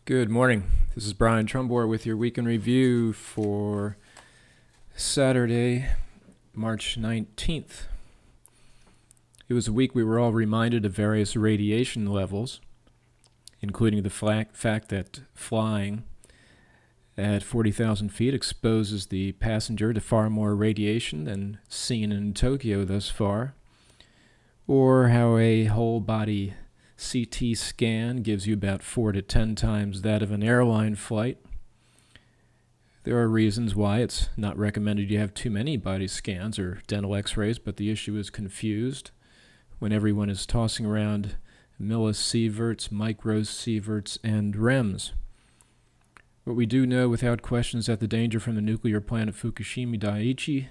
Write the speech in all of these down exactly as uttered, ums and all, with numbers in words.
Good morning. This is Brian Trumbore with your week in review for Saturday, March nineteenth. It was a week we were all reminded of various radiation levels, including the fla- fact that flying at forty thousand feet exposes the passenger to far more radiation than seen in Tokyo thus far, or how a whole body C T scan gives you about four to ten times that of an airline flight. There are reasons why it's not recommended you have too many body scans or dental x-rays, but the issue is confused when everyone is tossing around millisieverts, microsieverts, and R E Ms. What we do know without question is that the danger from the nuclear plant at Fukushima Daiichi,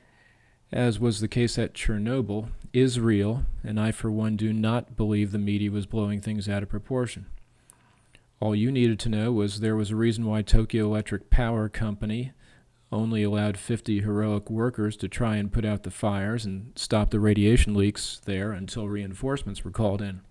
as was the case at Chernobyl, is real, and I for one do not believe the media was blowing things out of proportion. All you needed to know was there was a reason why Tokyo Electric Power Company only allowed fifty heroic workers to try and put out the fires and stop the radiation leaks there until reinforcements were called in.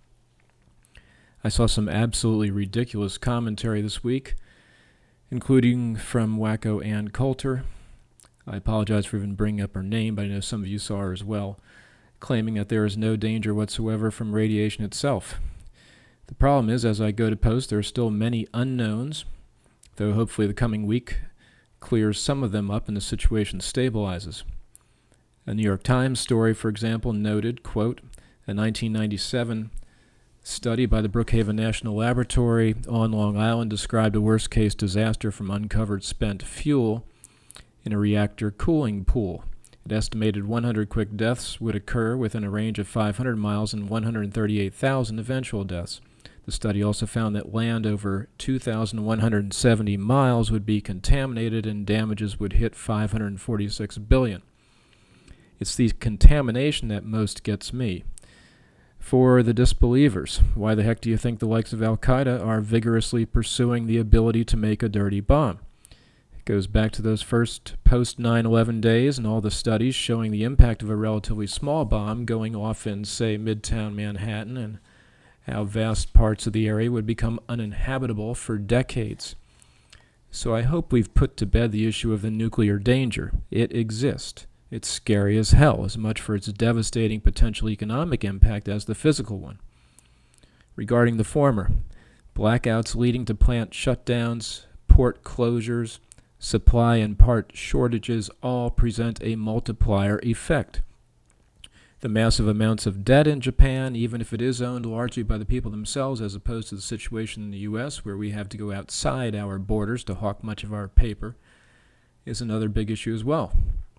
I saw some absolutely ridiculous commentary this week, including from wacko Ann Coulter. I apologize for even bringing up her name, but I know some of you saw her as well, claiming that there is no danger whatsoever from radiation itself. The problem is, as I go to post, there are still many unknowns, though hopefully the coming week clears some of them up and the situation stabilizes. A New York Times story, for example, noted, quote, a nineteen ninety-seven study by the Brookhaven National Laboratory on Long Island described a worst-case disaster from uncovered spent fuel in a reactor cooling pool. It estimated one hundred quick deaths would occur within a range of five hundred miles and one hundred thirty-eight thousand eventual deaths. The study also found that land over two thousand one hundred seventy miles would be contaminated and damages would hit five hundred forty-six billion dollars. It's the contamination that most gets me. For the disbelievers, why the heck do you think the likes of Al-Qaeda are vigorously pursuing the ability to make a dirty bomb? Goes back to those first post nine eleven days and all the studies showing the impact of a relatively small bomb going off in, say, Midtown Manhattan, and how vast parts of the area would become uninhabitable for decades. So I hope we've put to bed the issue of the nuclear danger. It exists. It's scary as hell, as much for its devastating potential economic impact as the physical one. Regarding the former, blackouts leading to plant shutdowns, port closures, supply and part shortages all present a multiplier effect. The massive amounts of debt in Japan, even if it is owned largely by the people themselves as opposed to the situation in the U S where we have to go outside our borders to hawk much of our paper, is another big issue as well.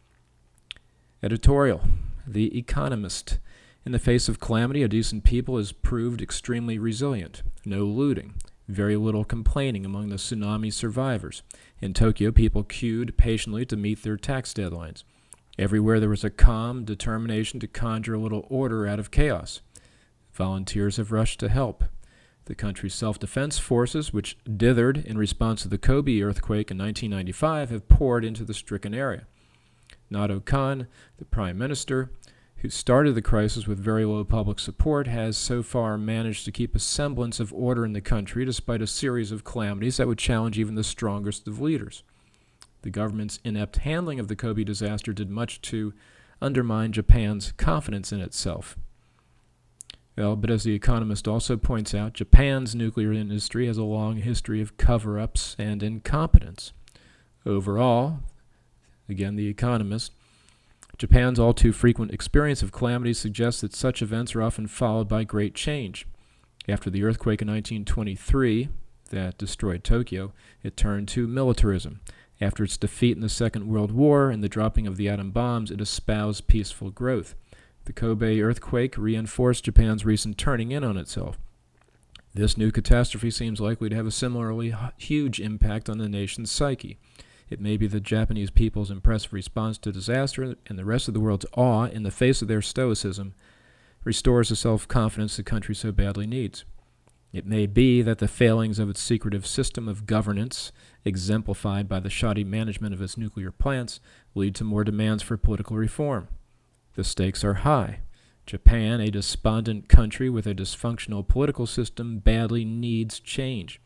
Editorial. The Economist. In the face of calamity, a decent people has proved extremely resilient. No looting. Very little complaining among the tsunami survivors. In Tokyo, people queued patiently to meet their tax deadlines. Everywhere there was a calm determination to conjure a little order out of chaos. Volunteers have rushed to help. The country's self-defense forces, which dithered in response to the Kobe earthquake in nineteen ninety-five, have poured into the stricken area. Nato Kan, the prime minister, who started the crisis with very low public support, has so far managed to keep a semblance of order in the country despite a series of calamities that would challenge even the strongest of leaders. The government's inept handling of the Kobe disaster did much to undermine Japan's confidence in itself. Well, but as The Economist also points out, Japan's nuclear industry has a long history of cover-ups and incompetence. Overall, again, The Economist, Japan's all too frequent experience of calamity suggests that such events are often followed by great change. After the earthquake in nineteen twenty-three that destroyed Tokyo, it turned to militarism. After its defeat in the Second World War and the dropping of the atom bombs, it espoused peaceful growth. The Kobe earthquake reinforced Japan's recent turning in on itself. This new catastrophe seems likely to have a similarly huge impact on the nation's psyche. It may be the Japanese people's impressive response to disaster and the rest of the world's awe in the face of their stoicism restores the self-confidence the country so badly needs. It may be that the failings of its secretive system of governance, exemplified by the shoddy management of its nuclear plants, lead to more demands for political reform. The stakes are high. Japan, a despondent country with a dysfunctional political system, badly needs change.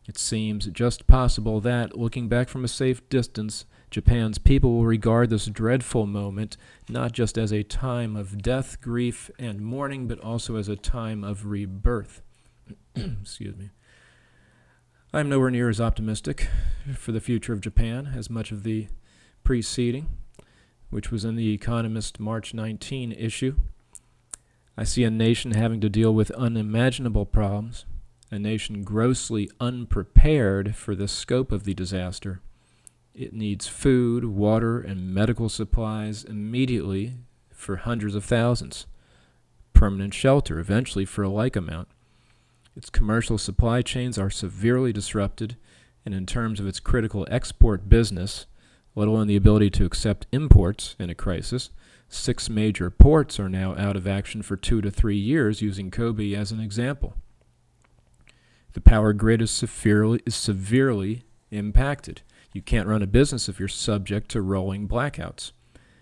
It seems just possible that, looking back from a safe distance, Japan's people will regard this dreadful moment not just as a time of death, grief, and mourning, but also as a time of rebirth. Excuse me. I'm nowhere near as optimistic for the future of Japan as much of the preceding, which was in the Economist March nineteenth issue. I see a nation having to deal with unimaginable problems, a nation grossly unprepared for the scope of the disaster. It needs food, water, and medical supplies immediately for hundreds of thousands, permanent shelter eventually for a like amount. Its commercial supply chains are severely disrupted, and in terms of its critical export business, let alone the ability to accept imports in a crisis, six major ports are now out of action for two to three years, using Kobe as an example. The power grid is severely, is severely impacted. You can't run a business if you're subject to rolling blackouts.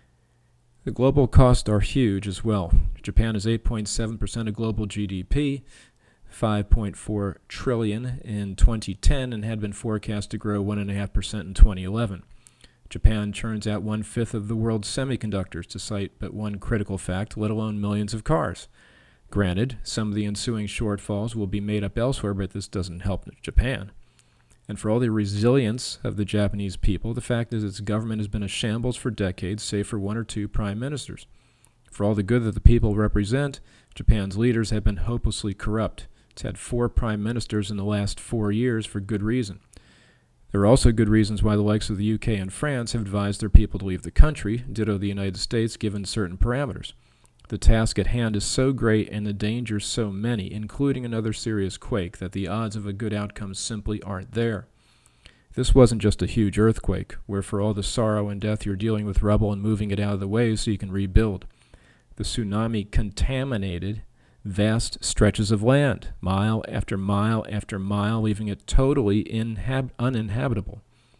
The global costs are huge as well. Japan is eight point seven percent of global G D P, five point four trillion dollars in twenty ten, and had been forecast to grow one point five percent in twenty eleven. Japan churns out one-fifth of the world's semiconductors, to cite but one critical fact, let alone millions of cars. Granted, some of the ensuing shortfalls will be made up elsewhere, but this doesn't help Japan. And for all the resilience of the Japanese people, the fact is its government has been a shambles for decades, save for one or two prime ministers. For all the good that the people represent, Japan's leaders have been hopelessly corrupt. It's had four prime ministers in the last four years for good reason. There are also good reasons why the likes of the U K and France have advised their people to leave the country, ditto the United States, given certain parameters. The task at hand is so great and the dangers so many, including another serious quake, that the odds of a good outcome simply aren't there. This wasn't just a huge earthquake, where for all the sorrow and death you're dealing with rubble and moving it out of the way so you can rebuild. The tsunami contaminated vast stretches of land, mile after mile after mile, leaving it totally inhab- uninhabitable.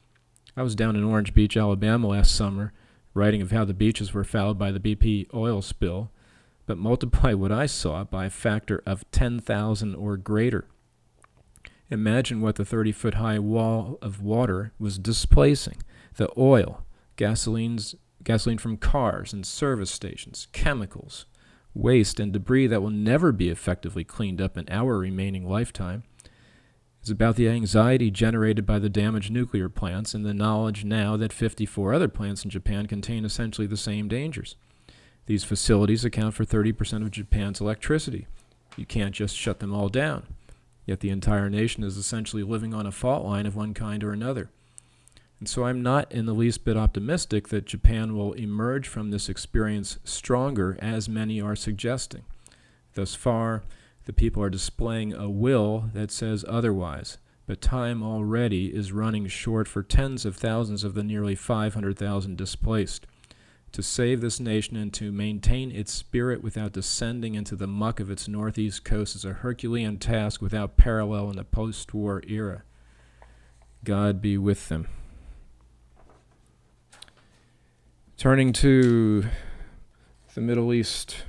I was down in Orange Beach, Alabama last summer, writing of how the beaches were fouled by the B P oil spill, but multiply what I saw by a factor of ten thousand or greater. Imagine what the thirty-foot-high wall of water was displacing. The oil, gasoline's, gasoline from cars and service stations, chemicals, waste, and debris that will never be effectively cleaned up in our remaining lifetime. It's about the anxiety generated by the damaged nuclear plants and the knowledge now that fifty-four other plants in Japan contain essentially the same dangers. These facilities account for thirty percent of Japan's electricity. You can't just shut them all down. Yet the entire nation is essentially living on a fault line of one kind or another. And so I'm not in the least bit optimistic that Japan will emerge from this experience stronger, as many are suggesting. Thus far, the people are displaying a will that says otherwise, but time already is running short for tens of thousands of the nearly five hundred thousand displaced. To save this nation and to maintain its spirit without descending into the muck of its northeast coast is a Herculean task without parallel in the post-war era. God be with them. Turning to the Middle East,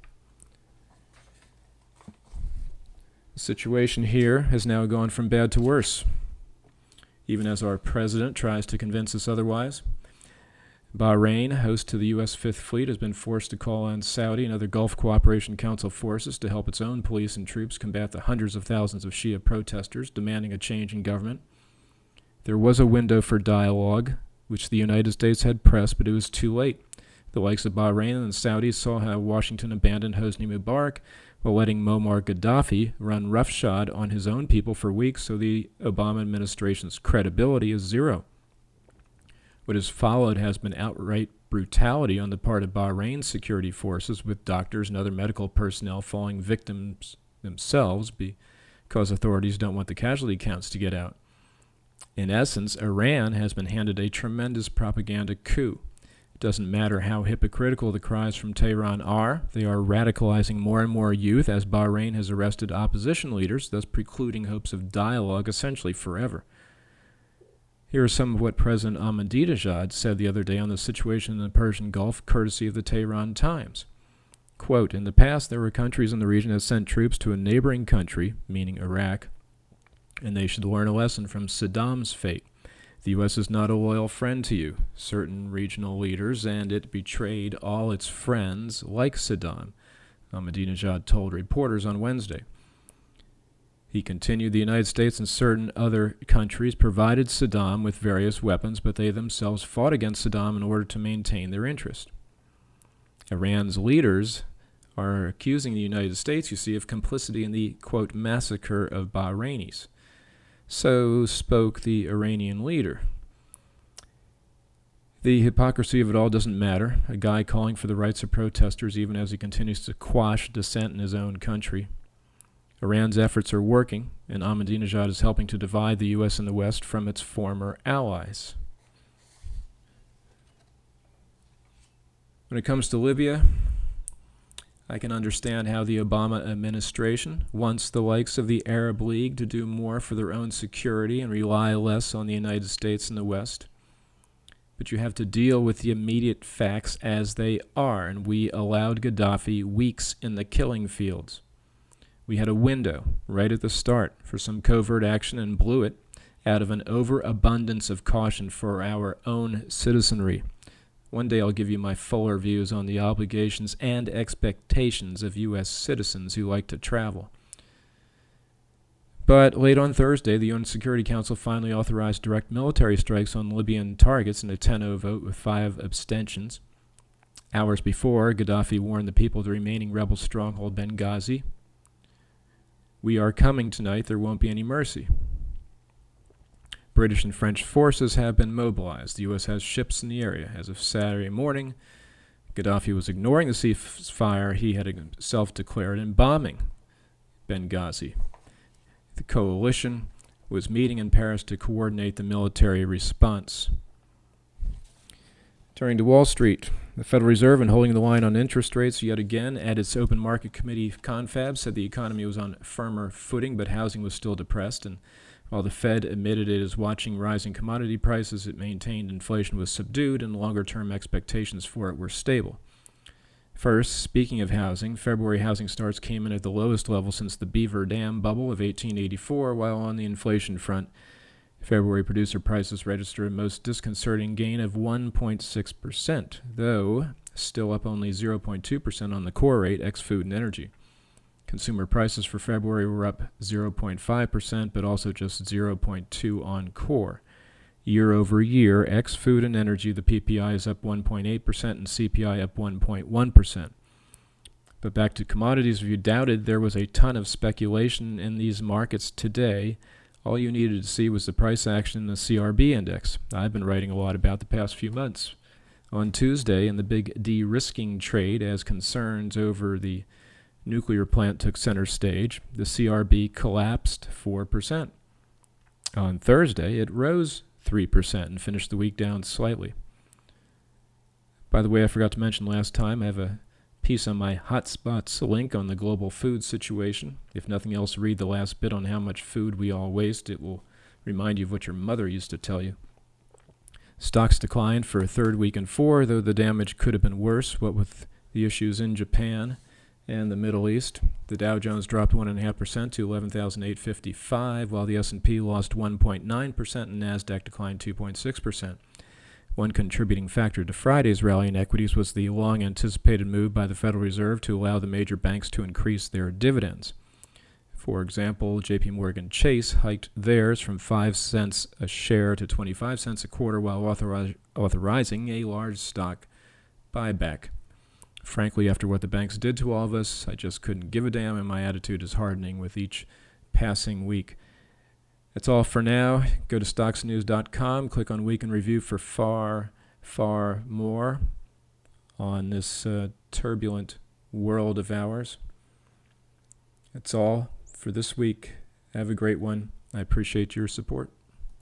the situation here has now gone from bad to worse, even as our president tries to convince us otherwise. Bahrain, host to the U S Fifth Fleet, has been forced to call on Saudi and other Gulf Cooperation Council forces to help its own police and troops combat the hundreds of thousands of Shia protesters demanding a change in government. There was a window for dialogue, which the United States had pressed, but it was too late. The likes of Bahrain and the Saudis saw how Washington abandoned Hosni Mubarak while letting Muammar Gaddafi run roughshod on his own people for weeks, so the Obama administration's credibility is zero. What has followed has been outright brutality on the part of Bahrain's security forces, with doctors and other medical personnel falling victims themselves because authorities don't want the casualty counts to get out. In essence, Iran has been handed a tremendous propaganda coup. It doesn't matter how hypocritical the cries from Tehran are, they are radicalizing more and more youth as Bahrain has arrested opposition leaders, thus precluding hopes of dialogue essentially forever. Here is some of what President Ahmadinejad said the other day on the situation in the Persian Gulf, courtesy of the Tehran Times. Quote, "In the past, there were countries in the region that sent troops to a neighboring country, meaning Iraq, and they should learn a lesson from Saddam's fate. The U S is not a loyal friend to you, certain regional leaders, and it betrayed all its friends, like Saddam, Ahmadinejad told reporters on Wednesday. He continued, the United States and certain other countries provided Saddam with various weapons, but they themselves fought against Saddam in order to maintain their interest. Iran's leaders are accusing the United States, you see, of complicity in the, quote, massacre of Bahrainis. So spoke the Iranian leader. The hypocrisy of it all doesn't matter. A guy calling for the rights of protesters even as he continues to quash dissent in his own country. Iran's efforts are working, and Ahmadinejad is helping to divide the U S and the West from its former allies. When it comes to Libya, I can understand how the Obama administration wants the likes of the Arab League to do more for their own security and rely less on the United States and the West. But you have to deal with the immediate facts as they are, and we allowed Gaddafi weeks in the killing fields. We had a window right at the start for some covert action and blew it out of an overabundance of caution for our own citizenry. One day I'll give you my fuller views on the obligations and expectations of U S citizens who like to travel. But late on Thursday, the U N Security Council finally authorized direct military strikes on Libyan targets in a ten oh vote with five abstentions. Hours before, Gaddafi warned the people of the remaining rebel stronghold Benghazi, "We are coming tonight, there won't be any mercy." British and French forces have been mobilized. The U S has ships in the area. As of Saturday morning, Gaddafi was ignoring the ceasefire he had himself declared and bombing Benghazi. The coalition was meeting in Paris to coordinate the military response. Turning to Wall Street, the Federal Reserve, in holding the line on interest rates yet again at its open market committee confab, said the economy was on firmer footing, but housing was still depressed, and while the Fed admitted it is watching rising commodity prices, it maintained inflation was subdued and longer-term expectations for it were stable. First, speaking of housing, February housing starts came in at the lowest level since the Beaver Dam bubble of eighteen eighty-four, while on the inflation front, February producer prices registered a most disconcerting gain of one point six percent, though still up only zero point two percent on the core rate, ex-food and energy. Consumer prices for February were up zero point five percent, but also just zero point two percent on core. Year over year, ex-food and energy, the P P I is up one point eight percent and C P I up one point one percent. But back to commodities, if you doubted there was a ton of speculation in these markets today, all you needed to see was the price action in the C R B index. I've been writing a lot about the past few months. On Tuesday, in the big de-risking trade, as concerns over the nuclear plant took center stage, the C R B collapsed four percent. On Thursday, it rose three percent and finished the week down slightly. By the way, I forgot to mention last time, I have a piece on my Hotspots link on the global food situation. If nothing else, read the last bit on how much food we all waste. It will remind you of what your mother used to tell you. Stocks declined for a third week in four, though the damage could have been worse, what with the issues in Japan and the Middle East. The Dow Jones dropped one point five percent to eleven thousand eight hundred fifty-five, while the S and P lost one point nine percent and NASDAQ declined two point six percent. One contributing factor to Friday's rally in equities was the long-anticipated move by the Federal Reserve to allow the major banks to increase their dividends. For example, J P Morgan Chase hiked theirs from five cents a share to twenty-five cents a quarter while authori- authorizing a large stock buyback. Frankly, after what the banks did to all of us, I just couldn't give a damn, and my attitude is hardening with each passing week. That's all for now. Go to stocks news dot com, click on Week in Review for far, far more on this uh, turbulent world of ours. That's all for this week. Have a great one. I appreciate your support.